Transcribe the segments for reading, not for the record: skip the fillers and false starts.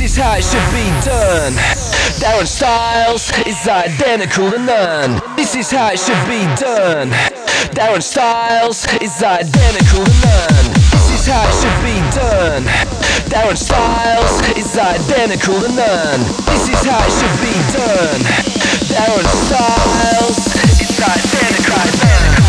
is how it should be done. Darren Styles is identical to none. This is how it should be done. Darren Styles is identical to none. This is how it should be done. Darren Styles is identical to none. This is how it should be done. Darren Styles is identical to none.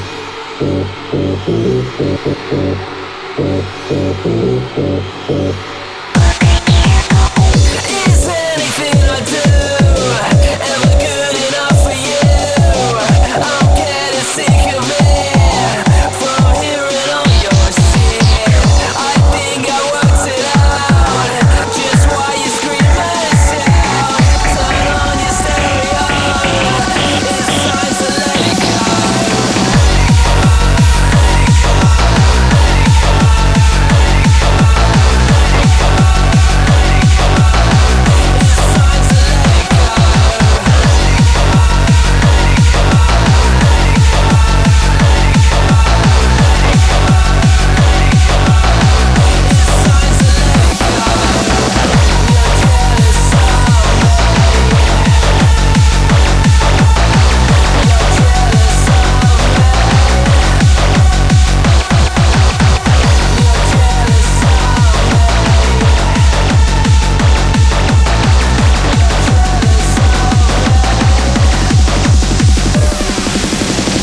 Thank you.